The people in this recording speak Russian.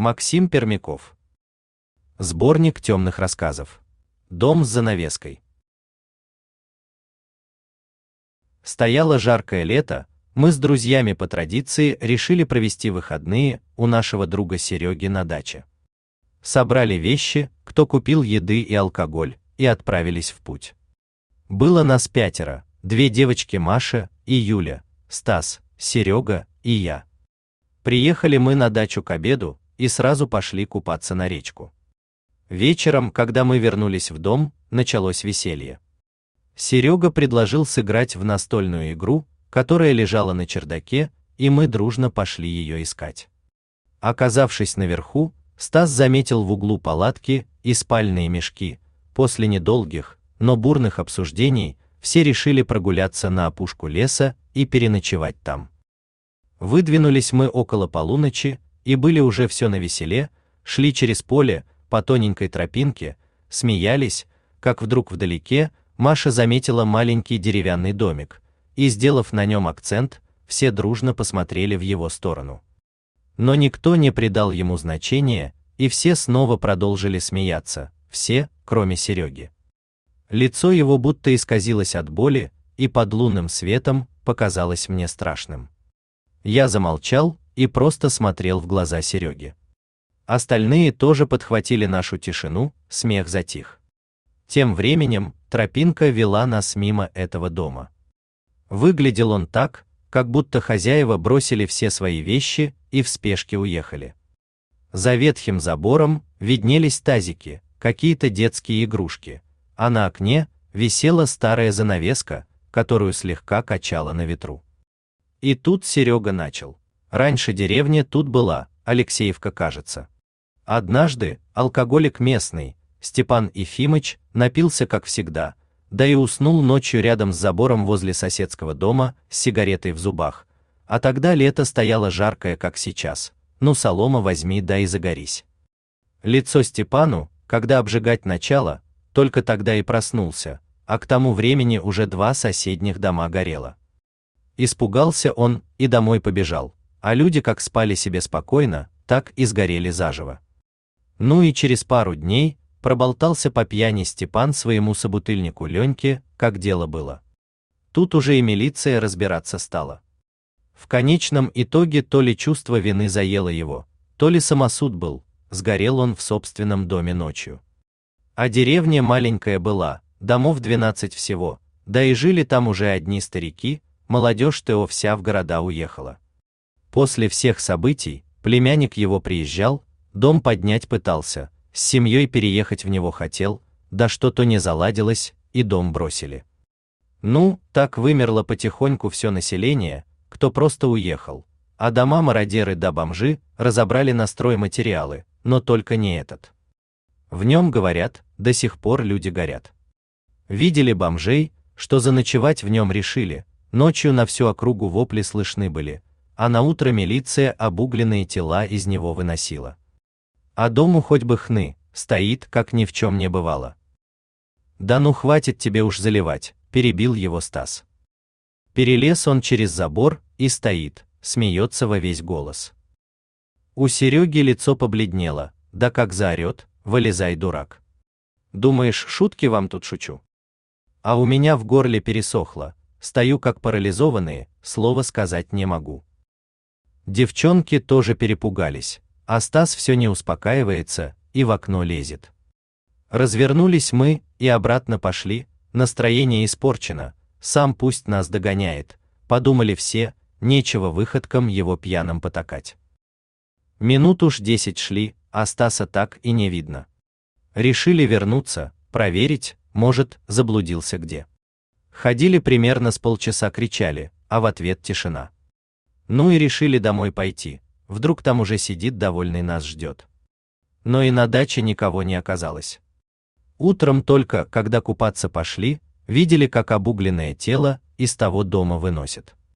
Максим Пермяков. Сборник темных рассказов. Дом с занавеской. Стояло жаркое лето, мы с друзьями по традиции решили провести выходные у нашего друга Сереги на даче. Собрали вещи, кто купил еды и алкоголь, и отправились в путь. Было нас 5: 2 девочки Маша и Юля, Стас, Серега и я. Приехали мы на дачу к обеду и сразу пошли купаться на речку. Вечером, когда мы вернулись в дом, началось веселье. Серега предложил сыграть в настольную игру, которая лежала на чердаке, и мы дружно пошли ее искать. Оказавшись наверху, Стас заметил в углу палатки и спальные мешки. После недолгих, но бурных обсуждений все решили прогуляться на опушку леса и переночевать там. Выдвинулись мы около полуночи и были уже все навеселе, шли через поле по тоненькой тропинке, смеялись, как вдруг вдалеке Маша заметила маленький деревянный домик, и, сделав на нем акцент, все дружно посмотрели в его сторону. Но никто не придал ему значения, и все снова продолжили смеяться, все, кроме Сереги. Лицо его будто исказилось от боли, и под лунным светом показалось мне страшным. Я замолчал и просто смотрел в глаза Сереги. Остальные тоже подхватили нашу тишину, смех затих. Тем временем тропинка вела нас мимо этого дома. Выглядел он так, как будто хозяева бросили все свои вещи и в спешке уехали. За ветхим забором виднелись тазики, какие-то детские игрушки, а на окне висела старая занавеска, которую слегка качало на ветру. И тут Серега начал. Раньше деревня тут была, Алексеевка, кажется. Однажды алкоголик местный, Степан Ефимыч, напился как всегда, да и уснул ночью рядом с забором возле соседского дома с сигаретой в зубах. А тогда лето стояло жаркое, как сейчас. Ну, солома возьми да и загорись. Лицо Степану, когда обжигать начало, только тогда и проснулся, а к тому времени уже 2 соседних дома горело. Испугался он и домой побежал, а люди как спали себе спокойно, так и сгорели заживо. Ну и через пару дней проболтался по пьяни Степан своему собутыльнику Леньке, как дело было. Тут уже и милиция разбираться стала. В конечном итоге то ли чувство вины заело его, то ли самосуд был, сгорел он в собственном доме ночью. А деревня маленькая была, домов 12 всего, да и жили там уже одни старики, молодежь-то вся в города уехала. После всех событий племянник его приезжал, дом поднять пытался, с семьей переехать в него хотел, да что-то не заладилось, и дом бросили. Ну, так вымерло потихоньку все население, кто просто уехал, а дома мародеры да бомжи разобрали на стройматериалы, но только не этот. В нем, говорят, до сих пор люди горят. Видели бомжей, что заночевать в нем решили, ночью на всю округу вопли слышны были, а на утро милиция обугленные тела из него выносила. А дому хоть бы хны, стоит, как ни в чем не бывало. Да ну хватит тебе уж заливать, перебил его Стас. Перелез он через забор и стоит, смеется во весь голос. У Сереги лицо побледнело, да как заорет: вылезай, дурак. Думаешь, шутки вам тут шучу? А у меня в горле пересохло, стою как парализованный, слова сказать не могу. Девчонки тоже перепугались, а Стас все не успокаивается и в окно лезет. Развернулись мы и обратно пошли, настроение испорчено, сам пусть нас догоняет, подумали все, нечего выходкам его пьяным потакать. Минут уж 10 шли, а Стаса так и не видно. Решили вернуться, проверить, может, заблудился где. Ходили примерно с полчаса, кричали, а в ответ тишина. Ну и решили домой пойти, вдруг там уже сидит довольный, нас ждет. Но и на даче никого не оказалось. Утром только, когда купаться пошли, видели, как обугленное тело из того дома выносят.